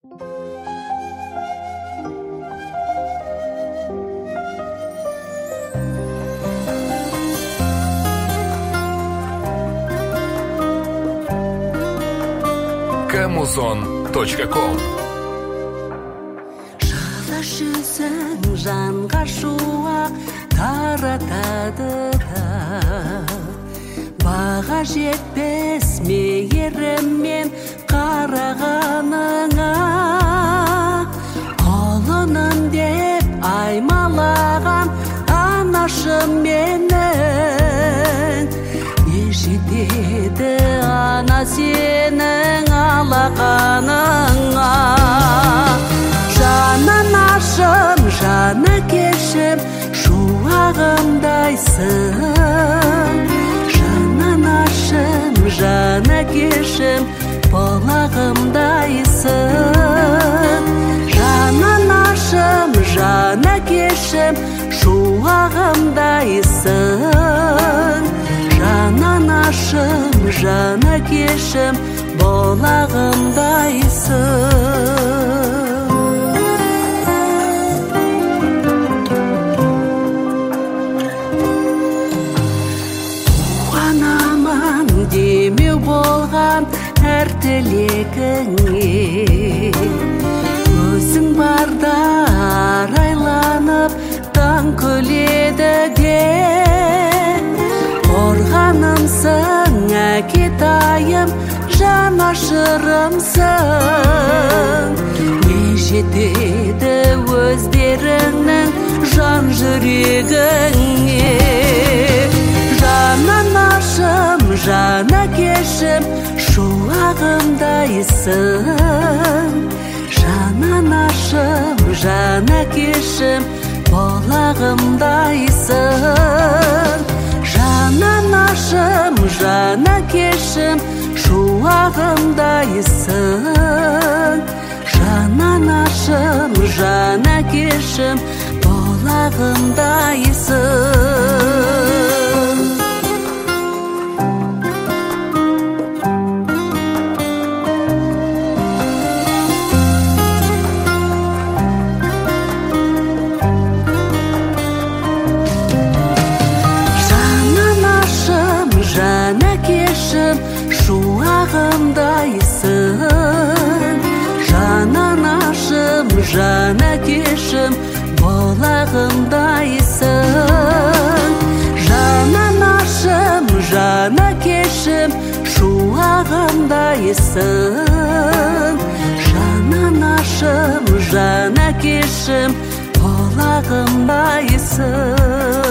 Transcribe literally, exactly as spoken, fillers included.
камузон точка ком. Жалаш жүзің жанға шуақ таратады да, баға жетпес мейіріммен қарағаныңа, құлыным деп аймалаған анашым менің, не жетеді ана сенің алақаныңа. Жананашым, жаны кешім, шуағымдайсың. Жананашым, жаны кешім, бұлағымдайсың. Жананашым, жаны кешім, шуағымдайсың. Жананашым, жаны кешім, бұлағымдайсың. Демеу болған әр тілегіңе, өзің барда арайланып таң күледі де, қорғанымсың, әкетайым, жанашырымсың. Не жетеді өздеріңнің жан жүрегіңе. Жананашым, жаны кешім, шуағымдайсың. Жананашым, жаны кешім, бұлағымдайсың. Жананашым, жаны кешім, шуағымдайсың. Жананашым, жаны кешім, бұлағымдайсың. Жаны кешім, шуағымдайсың. Жананашым, жаны кешім, бұлағымдайсың. Жананашым, жаны кешім, шуағымдайсың. Жананашым, жаны кешім, бұлағымдайсың.